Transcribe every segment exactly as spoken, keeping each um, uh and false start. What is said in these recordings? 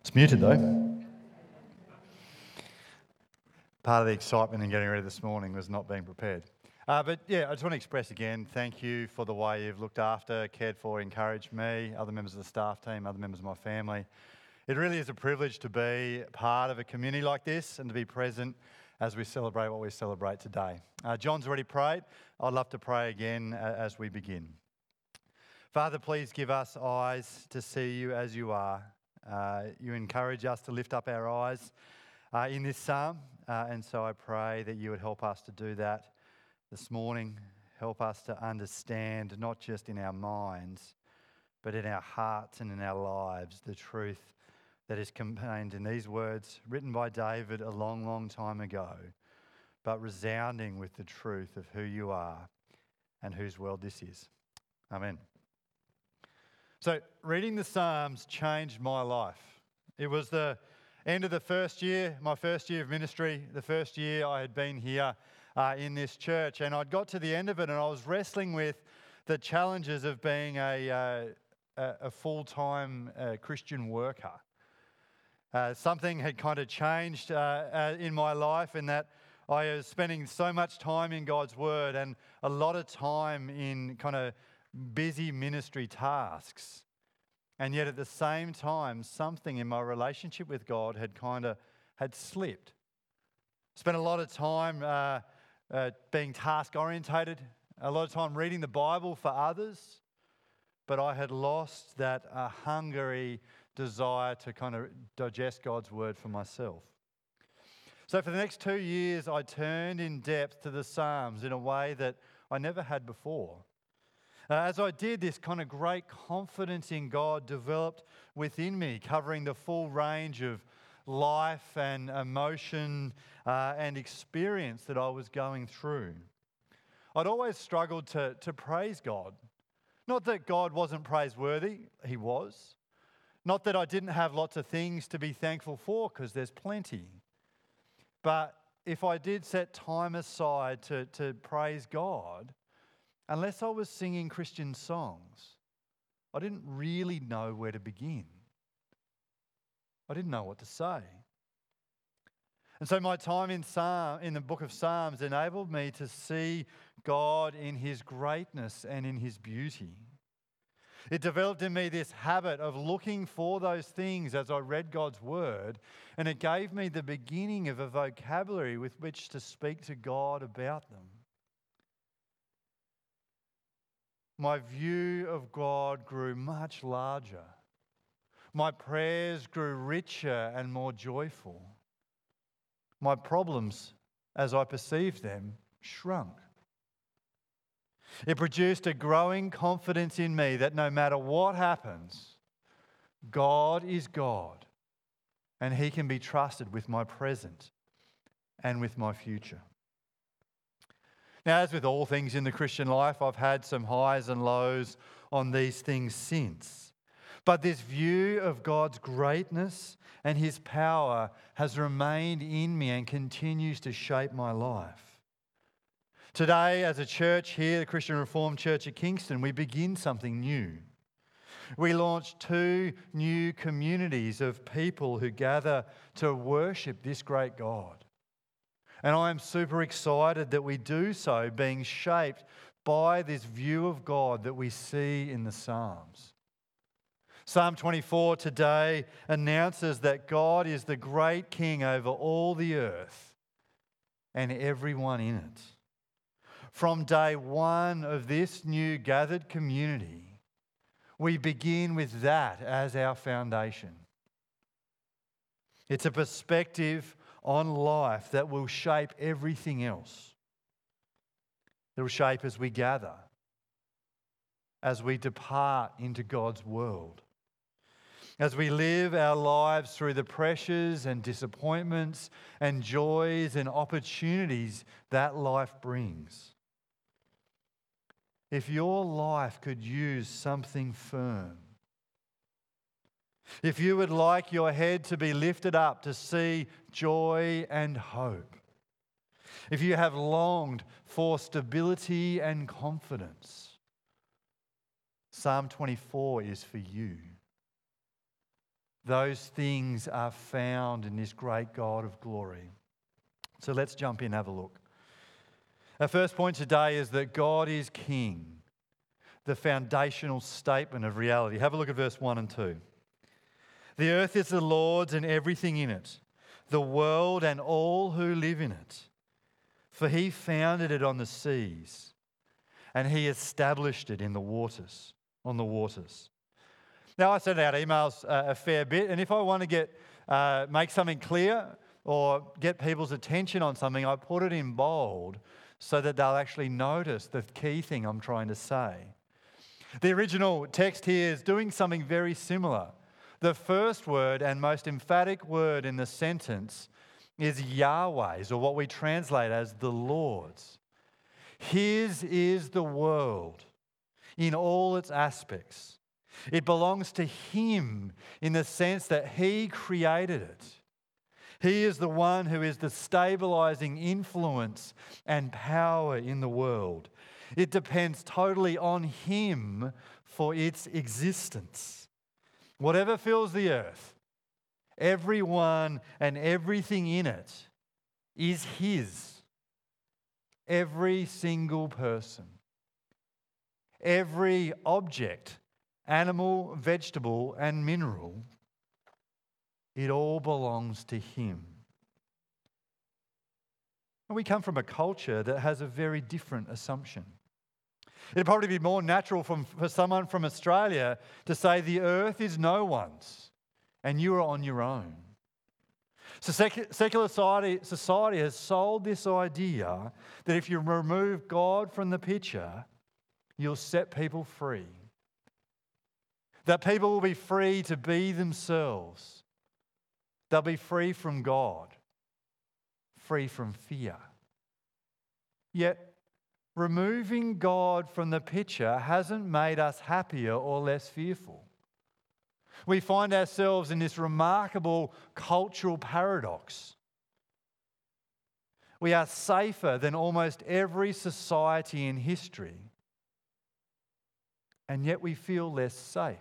It's muted though. Part of the excitement in getting ready this morning was not being prepared. Uh, but yeah, I just want to express again, thank you for the way you've looked after, cared for, encouraged me, other members of the staff team, other members of my family. It really is a privilege to be part of a community like this and to be present as we celebrate what we celebrate today. Uh, John's already prayed. I'd love to pray again uh, as we begin. Father, please give us eyes to see you as you are. Uh, you encourage us to lift up our eyes uh, in this psalm, uh, and so I pray that you would help us to do that this morning. Help us to understand, not just in our minds, but in our hearts and in our lives, the truth that is contained in these words written by David a long, long time ago, but resounding with the truth of who you are and whose world this is. Amen. So, reading the Psalms changed my life. It was the end of the first year, my first year of ministry, the first year I had been here uh, in this church, and I'd got to the end of it and I was wrestling with the challenges of being a, uh, a full-time uh, Christian worker. Uh, something had kind of changed uh, uh, in my life in that I was spending so much time in God's Word and a lot of time in kind of busy ministry tasks. And yet at the same time, something in my relationship with God had kind of had slipped. Spent a lot of time uh, uh, being task-orientated, a lot of time reading the Bible for others, but I had lost that uh, hungry desire to kind of digest God's Word for myself. So for the next two years, I turned in depth to the Psalms in a way that I never had before. Uh, as I did, this kind of great confidence in God developed within me, covering the full range of life and emotion uh, and experience that I was going through. I'd always struggled to, to praise God. Not that God wasn't praiseworthy, He was. Not that I didn't have lots of things to be thankful for, because there's plenty. But if I did set time aside to, to praise God, unless I was singing Christian songs, I didn't really know where to begin. I didn't know what to say. And so my time in Psalm, in the book of Psalms enabled me to see God in His greatness and in His beauty. It developed in me this habit of looking for those things as I read God's Word, and it gave me the beginning of a vocabulary with which to speak to God about them. My view of God grew much larger. My prayers grew richer and more joyful. My problems, as I perceived them, shrunk. It produced a growing confidence in me that no matter what happens, God is God, and He can be trusted with my present and with my future. Now, as with all things in the Christian life, I've had some highs and lows on these things since. But this view of God's greatness and His power has remained in me and continues to shape my life. Today, as a church here, the Christian Reformed Church of Kingston, we begin something new. We launch two new communities of people who gather to worship this great God. And I am super excited that we do so, being shaped by this view of God that we see in the Psalms. Psalm twenty-four today announces that God is the great King over all the earth and everyone in it. From day one of this new gathered community, we begin with that as our foundation. It's a perspective on life that will shape everything else. It will shape as we gather, as we depart into God's world, as we live our lives through the pressures and disappointments and joys and opportunities that life brings. If your life could use something firm, if you would like your head to be lifted up to see joy and hope, if you have longed for stability and confidence, Psalm twenty-four is for you. Those things are found in this great God of glory. So let's jump in and have a look. Our first point today is that God is King, the foundational statement of reality. Have a look at verse one and two. The earth is the Lord's and everything in it, the world and all who live in it. For he founded it on the seas, and he established it in the waters, on the waters. Now, I send out emails uh, a fair bit, and if I want to get uh, make something clear or get people's attention on something, I put it in bold so that they'll actually notice the key thing I'm trying to say. The original text here is doing something very similar. The first word and most emphatic word in the sentence is Yahweh's, or what we translate as the Lord's. His is the world in all its aspects. It belongs to Him in the sense that He created it. He is the one who is the stabilizing influence and power in the world. It depends totally on Him for its existence. Whatever fills the earth, everyone and everything in it is His. Every single person, every object, animal, vegetable, and mineral, it all belongs to Him. And we come from a culture that has a very different assumption. It'd probably be more natural from, for someone from Australia to say the earth is no one's and you are on your own. So sec- secular society, society has sold this idea that if you remove God from the picture, you'll set people free. That people will be free to be themselves. They'll be free from God, free from fear. Yet, removing God from the picture hasn't made us happier or less fearful. We find ourselves in this remarkable cultural paradox. We are safer than almost every society in history, and yet we feel less safe.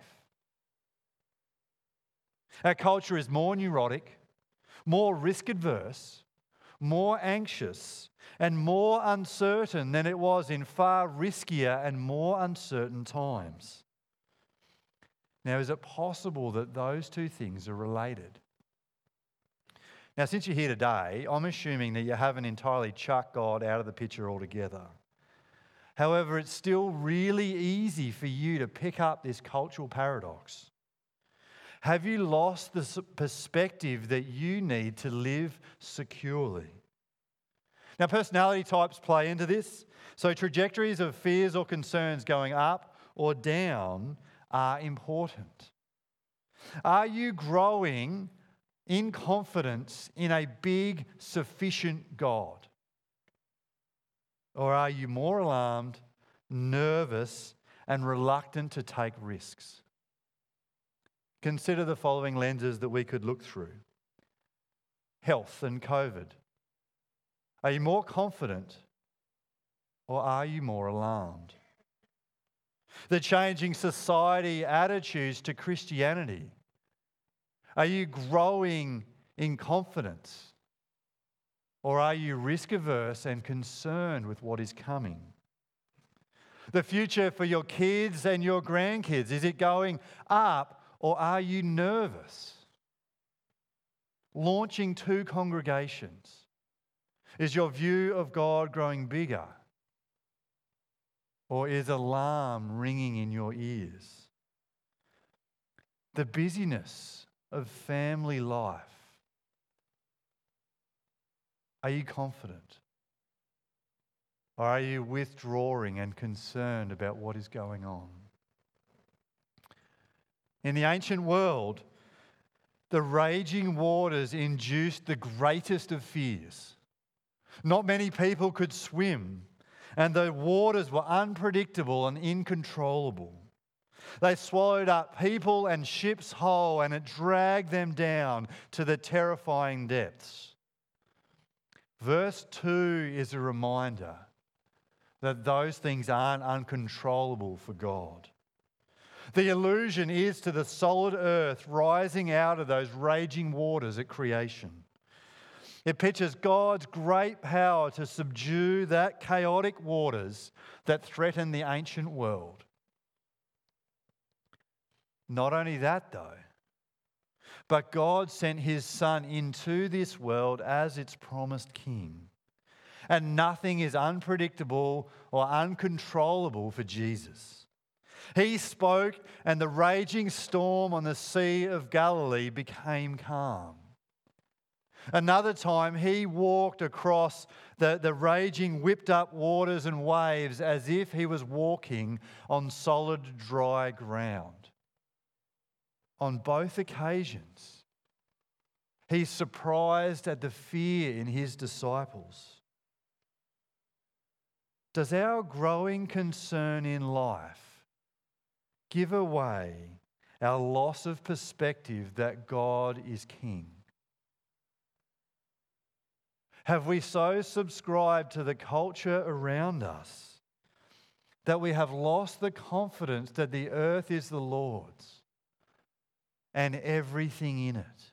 Our culture is more neurotic, more risk-averse, more anxious, and more uncertain than it was in far riskier and more uncertain times. Now, is it possible that those two things are related? Now, since you're here today, I'm assuming that you haven't entirely chucked God out of the picture altogether. However, it's still really easy for you to pick up this cultural paradox. Have you lost the perspective that you need to live securely? Now, personality types play into this. So trajectories of fears or concerns going up or down are important. Are you growing in confidence in a big, sufficient God? Or are you more alarmed, nervous, and reluctant to take risks? Consider the following lenses that we could look through. Health and COVID. Are you more confident or are you more alarmed? The changing society attitudes to Christianity. Are you growing in confidence or are you risk-averse and concerned with what is coming? The future for your kids and your grandkids, is it going up or are you nervous? Launching two congregations. Is your view of God growing bigger? Or is alarm ringing in your ears? The busyness of family life. Are you confident? Or are you withdrawing and concerned about what is going on? In the ancient world, the raging waters induced the greatest of fears. Not many people could swim, and the waters were unpredictable and incontrollable. They swallowed up people and ships whole, and it dragged them down to the terrifying depths. Verse two is a reminder that those things aren't uncontrollable for God. The allusion is to the solid earth rising out of those raging waters at creation. It pictures God's great power to subdue that chaotic waters that threaten the ancient world. Not only that though, but God sent his Son into this world as its promised King. And nothing is unpredictable or uncontrollable for Jesus. He spoke and the raging storm on the Sea of Galilee became calm. Another time he walked across the, the raging, whipped up waters and waves as if he was walking on solid, dry ground. On both occasions, he's surprised at the fear in his disciples. Does our growing concern in life give away our loss of perspective that God is King? Have we so subscribed to the culture around us that we have lost the confidence that the earth is the Lord's and everything in it?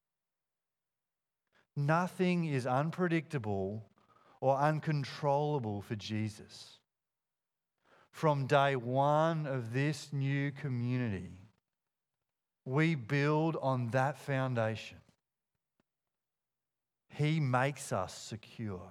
Nothing is unpredictable or uncontrollable for Jesus. From day one of this new community, we build on that foundation. He makes us secure.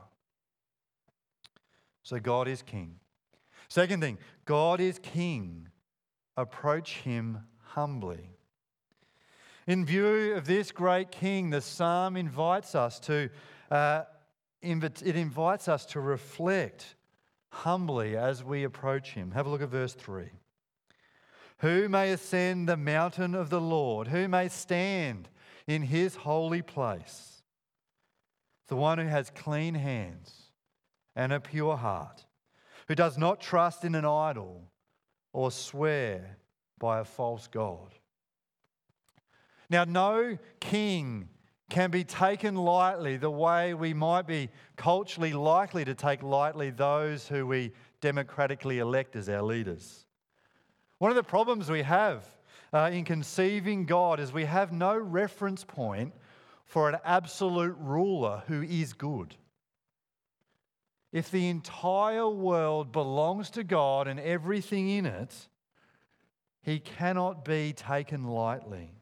So God is King. Second thing, God is King. Approach him humbly. In view of this great King, the psalm invites us to, uh, inv- it invites us to reflect humbly as we approach him. Have a look at verse three. Who may ascend the mountain of the Lord? Who may stand in his holy place? The one who has clean hands and a pure heart, who does not trust in an idol or swear by a false god. Now, no king can be taken lightly the way we might be culturally likely to take lightly those who we democratically elect as our leaders. One of the problems we have uh, in conceiving God is we have no reference point for an absolute ruler who is good. If the entire world belongs to God and everything in it, he cannot be taken lightly.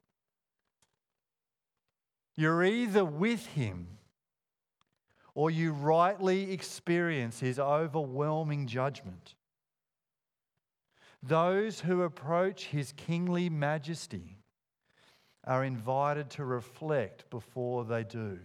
You're either with him or you rightly experience his overwhelming judgment. Those who approach his kingly majesty are invited to reflect before they do.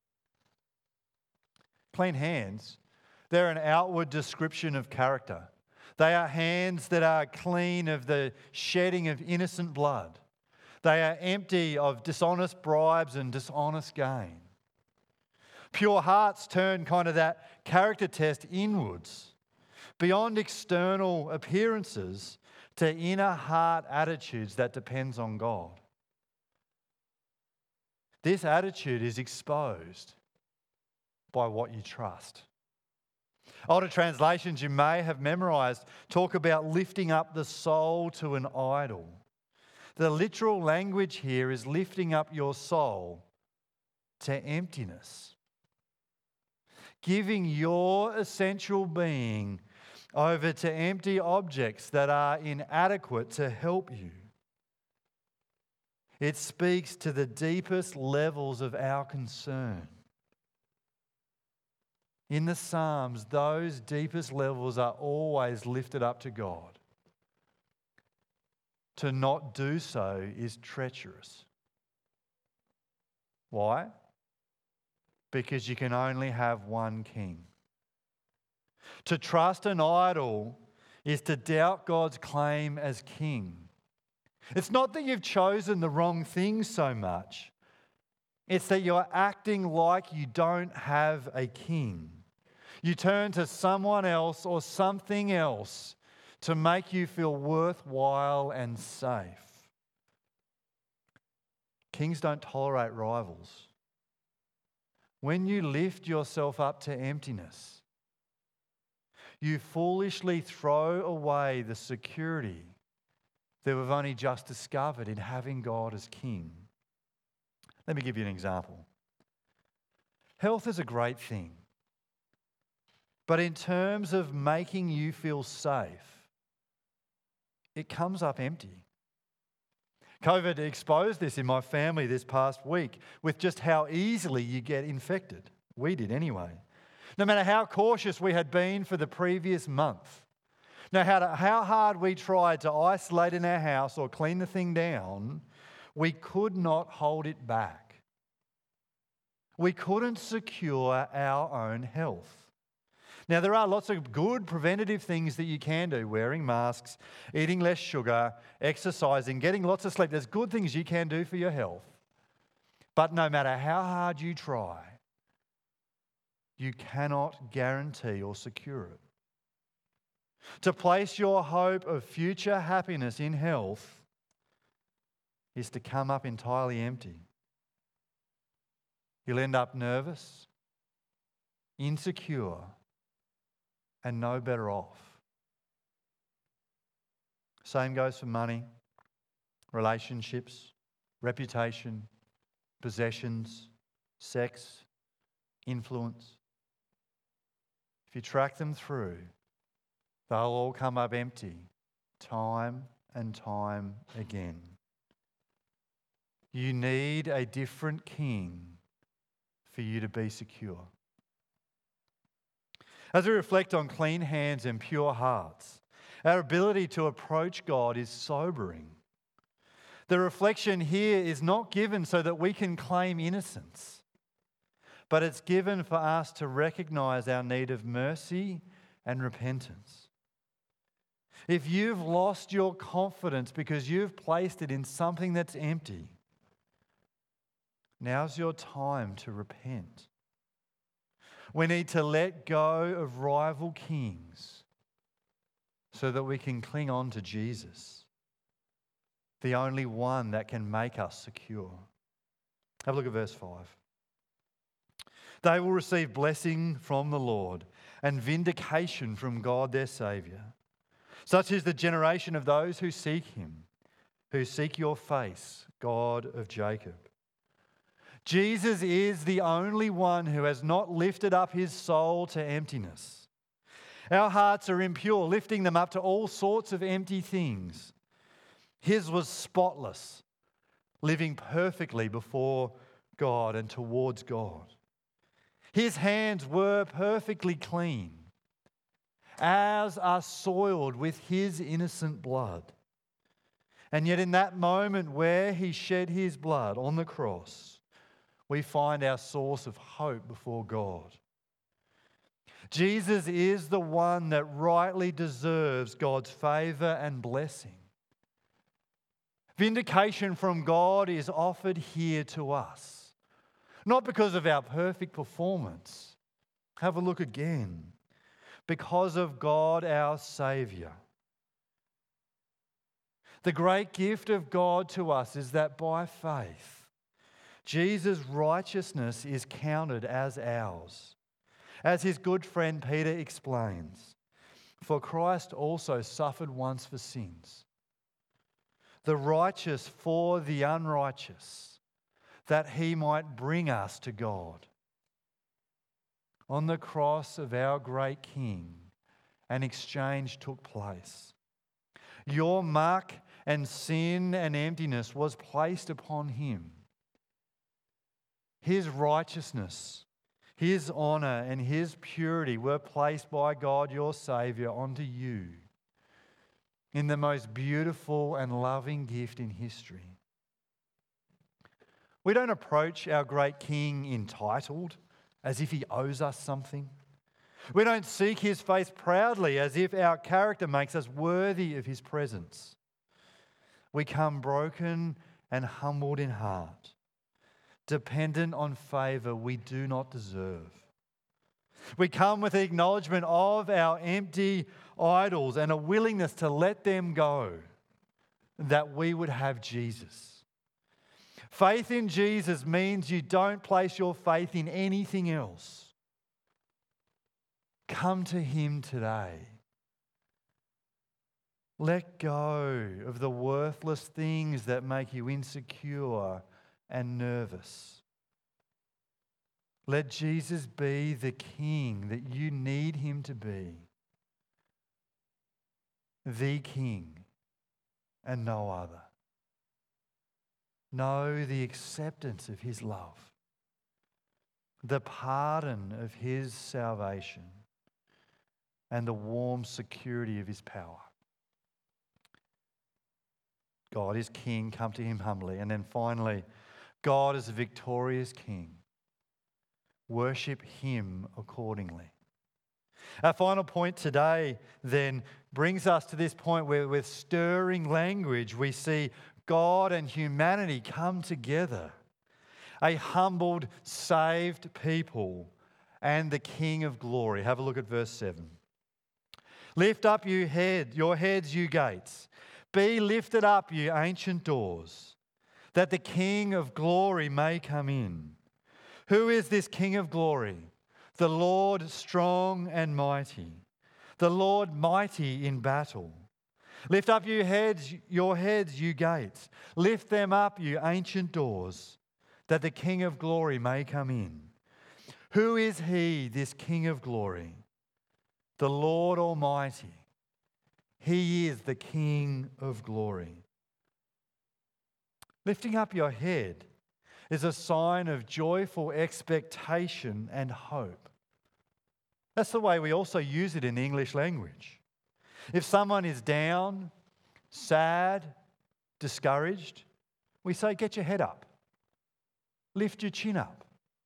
Clean hands, they're an outward description of character. They are hands that are clean of the shedding of innocent blood. They are empty of dishonest bribes and dishonest gain. Pure hearts turn kind of that character test inwards, beyond external appearances to inner heart attitudes that depends on God. This attitude is exposed by what you trust. Older translations you may have memorized talk about lifting up the soul to an idol. The literal language here is lifting up your soul to emptiness. Giving your essential being over to empty objects that are inadequate to help you. It speaks to the deepest levels of our concern. In the Psalms, those deepest levels are always lifted up to God. To not do so is treacherous. Why? Because you can only have one king. To trust an idol is to doubt God's claim as king. It's not that you've chosen the wrong thing so much. It's that you're acting like you don't have a king. You turn to someone else or something else to make you feel worthwhile and safe. Kings don't tolerate rivals. When you lift yourself up to emptiness, you foolishly throw away the security that we've only just discovered in having God as King. Let me give you an example. Health is a great thing, but in terms of making you feel safe, it comes up empty. COVID exposed this in my family this past week with just how easily you get infected. We did anyway. No matter how cautious we had been for the previous month, no matter how hard we tried to isolate in our house or clean the thing down, we could not hold it back. We couldn't secure our own health. Now, there are lots of good preventative things that you can do. Wearing masks, eating less sugar, exercising, getting lots of sleep. There's good things you can do for your health. But no matter how hard you try, you cannot guarantee or secure it. To place your hope of future happiness in health is to come up entirely empty. You'll end up nervous, insecure, and no better off. Same goes for money, relationships, reputation, possessions, sex, influence. If you track them through, they'll all come up empty time and time again. You need a different king for you to be secure. As we reflect on clean hands and pure hearts, our ability to approach God is sobering. The reflection here is not given so that we can claim innocence, but it's given for us to recognize our need of mercy and repentance. If you've lost your confidence because you've placed it in something that's empty, now's your time to repent. We need to let go of rival kings so that we can cling on to Jesus, the only one that can make us secure. Have a look at verse five. They will receive blessing from the Lord and vindication from God their Saviour. Such is the generation of those who seek him, who seek your face, God of Jacob. Jesus is the only one who has not lifted up his soul to emptiness. Our hearts are impure, lifting them up to all sorts of empty things. His was spotless, living perfectly before God and towards God. His hands were perfectly clean. Ours are soiled with his innocent blood. And yet in that moment where he shed his blood on the cross, we find our source of hope before God. Jesus is the one that rightly deserves God's favour and blessing. Vindication from God is offered here to us, not because of our perfect performance. Have a look again. Because of God our Saviour. The great gift of God to us is that by faith, Jesus' righteousness is counted as ours. As his good friend Peter explains, for Christ also suffered once for sins, the righteous for the unrighteous, that he might bring us to God. On the cross of our great King, an exchange took place. Your muck and sin and emptiness was placed upon him. His righteousness, his honour and his purity were placed by God your Saviour onto you in the most beautiful and loving gift in history. We don't approach our great King entitled, as if he owes us something. We don't seek his face proudly, as if our character makes us worthy of his presence. We come broken and humbled in heart, dependent on favour we do not deserve. We come with the acknowledgement of our empty idols and a willingness to let them go, that we would have Jesus. Faith in Jesus means you don't place your faith in anything else. Come to him today. Let go of the worthless things that make you insecure and nervous. Let Jesus be the King that you need him to be. The King and no other. Know the acceptance of his love, the pardon of his salvation, and the warm security of his power. God is King, come to him humbly. And then finally, God is a victorious King. Worship him accordingly. Our final point today then brings us to this point where with stirring language we see God and humanity come together. A humbled, saved people and the King of glory. Have a look at verse seven. Lift up you head, your heads, you gates. Be lifted up, you ancient doors, that the King of glory may come in. Who is this King of glory? The Lord strong and mighty, the Lord mighty in battle. Lift up you heads, your heads, you gates. Lift them up, you ancient doors, that the King of glory may come in. Who is he, this King of glory? The Lord Almighty. He is the King of glory. Lifting up your head is a sign of joyful expectation and hope. That's the way we also use it in the English language. If someone is down, sad, discouraged, we say, get your head up. Lift your chin up.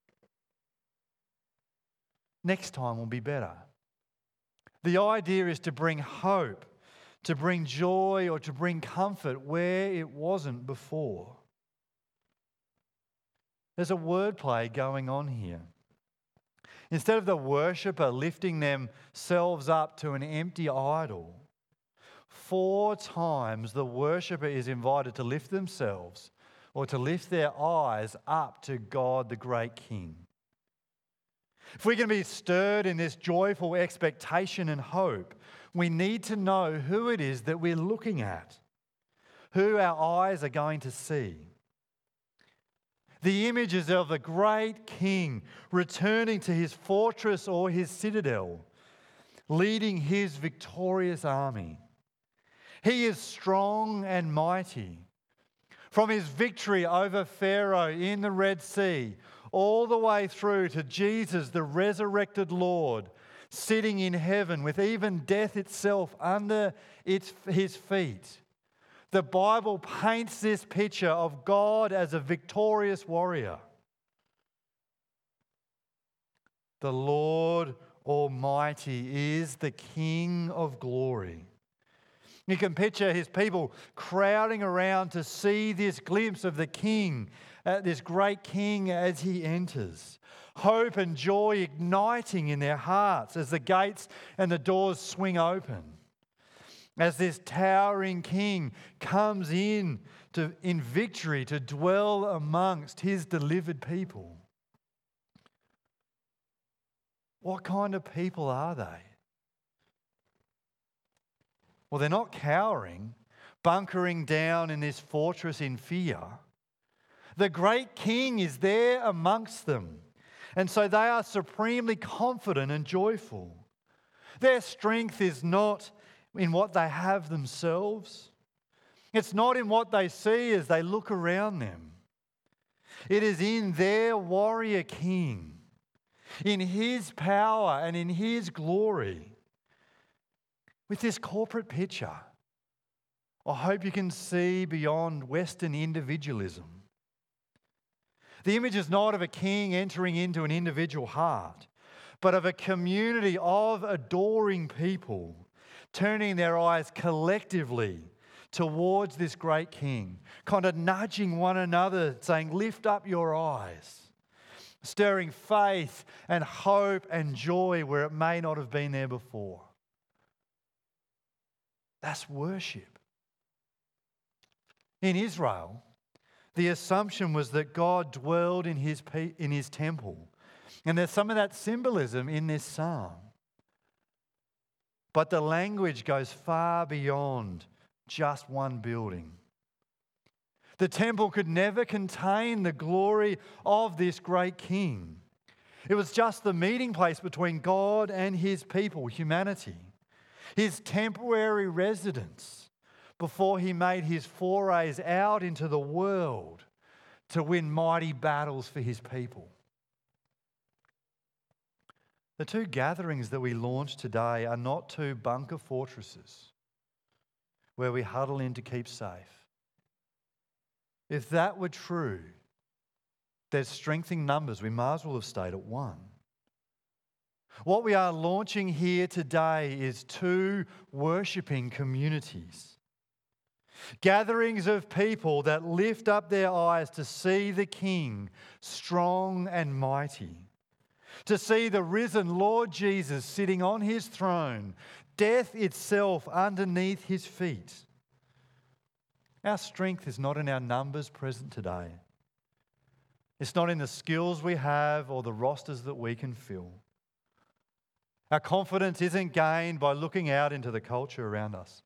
Next time will be better. The idea is to bring hope, to bring joy, or to bring comfort where it wasn't before. There's a wordplay going on here. Instead of the worshipper lifting themselves up to an empty idol, four times the worshipper is invited to lift themselves or to lift their eyes up to God, the great King. If we're going to be stirred in this joyful expectation and hope, we need to know who it is that we're looking at, who our eyes are going to see. The images of the great King returning to his fortress or his citadel, leading his victorious army. He is strong and mighty. From his victory over Pharaoh in the Red Sea, all the way through to Jesus, the resurrected Lord, sitting in heaven with even death itself under its, his feet. The Bible paints this picture of God as a victorious warrior. The Lord Almighty is the King of glory. You can picture his people crowding around to see this glimpse of the King, uh, this great King as he enters. Hope and joy igniting in their hearts as the gates and the doors swing open. As this towering King comes in to, in victory to dwell amongst his delivered people. What kind of people are they? Well, they're not cowering, bunkering down in this fortress in fear. The great King is there amongst them, and so they are supremely confident and joyful. Their strength is not in what they have themselves. It's not in what they see as they look around them. It is in their warrior King, in his power and in his glory. With this corporate picture, I hope you can see beyond Western individualism. The image is not of a king entering into an individual heart, but of a community of adoring people turning their eyes collectively towards this great King, kind of nudging one another, saying, lift up your eyes, stirring faith and hope and joy where it may not have been there before. That's worship. In Israel, the assumption was that God dwelled in his, in his temple. And there's some of that symbolism in this psalm. But the language goes far beyond just one building. The temple could never contain the glory of this great king. It was just the meeting place between God and his people, humanity, his temporary residence before he made his forays out into the world to win mighty battles for his people. The two gatherings that we launch today are not two bunker fortresses where we huddle in to keep safe. If that were true, there's strength in numbers. We might as well have stayed at one. What we are launching here today is two worshipping communities. Gatherings of people that lift up their eyes to see the King strong and mighty. To see the risen Lord Jesus sitting on his throne, death itself underneath his feet. Our strength is not in our numbers present today. It's not in the skills we have or the rosters that we can fill. Our confidence isn't gained by looking out into the culture around us.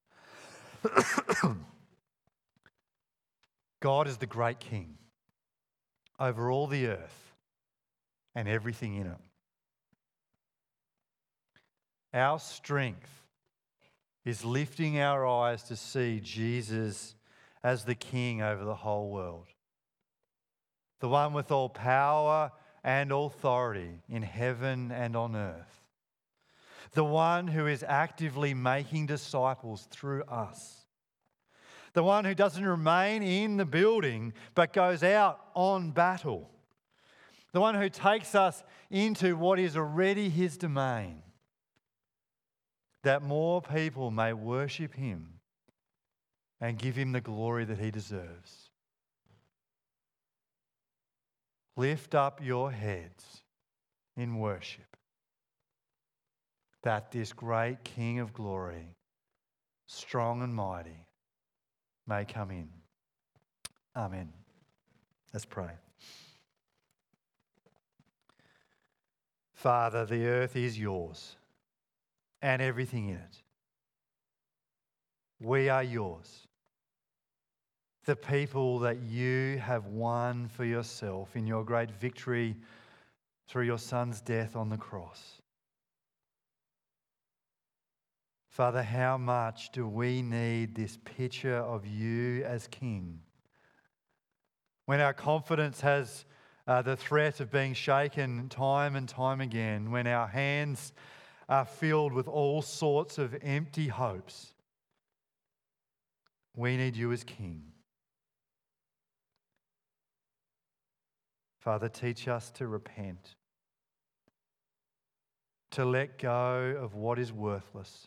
God is the great King over all the earth and everything in it. Our strength is lifting our eyes to see Jesus as the King over the whole world. The one with all power and authority in heaven and on earth. The one who is actively making disciples through us. The one who doesn't remain in the building but goes out on battle. The one who takes us into what is already his domain. That more people may worship him and give him the glory that he deserves. Lift up your heads in worship, that this great King of glory, strong and mighty, may come in. Amen. Let's pray. Father, the earth is yours and everything in it. We are yours. The people that you have won for yourself in your great victory through your Son's death on the cross. Father, how much do we need this picture of you as King? When our confidence has uh, the threat of being shaken time and time again, when our hands are filled with all sorts of empty hopes, we need you as King. Father, teach us to repent, to let go of what is worthless,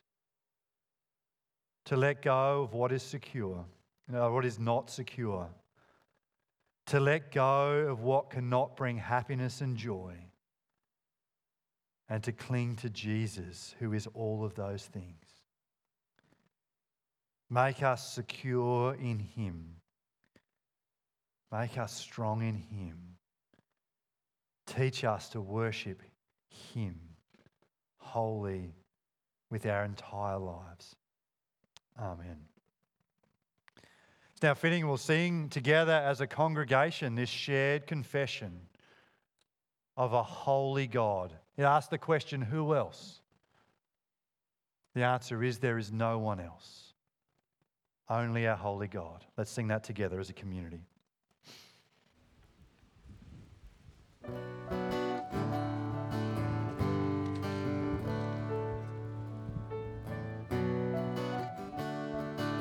to let go of what is secure, no, what is not secure, to let go of what cannot bring happiness and joy, and to cling to Jesus, who is all of those things. Make us secure in him. Make us strong in him. Teach us to worship him wholly with our entire lives. Amen. It's now fitting we'll sing together as a congregation this shared confession of a holy God. It asks the question, who else? The answer is there is no one else. Only our holy God. Let's sing that together as a community.